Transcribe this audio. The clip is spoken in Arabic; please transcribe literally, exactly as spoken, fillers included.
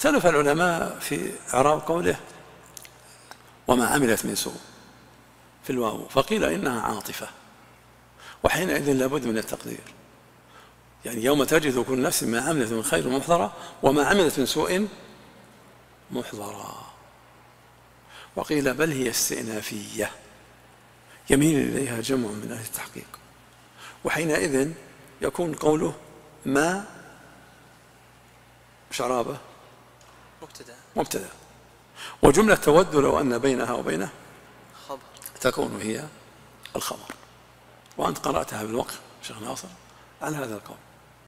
اختلف العلماء في إعراب قوله وما عملت من سوء في الواو، فقيل إنها عاطفة، وحينئذ لابد من التقدير، يعني يوم تجد كل نفس ما عملت من خير محضرة وما عملت من سوء محضرة. وقيل بل هي استئنافية يميل إليها جمع من أهل التحقيق، وحينئذ يكون قوله ما شرابه مبتدأ مبتدأ، وجملة تود لو أن بينها وبينه خبر تكون هي الخبر. وأنت قرأتها بالوقف شيخ ناصر على هذا القول.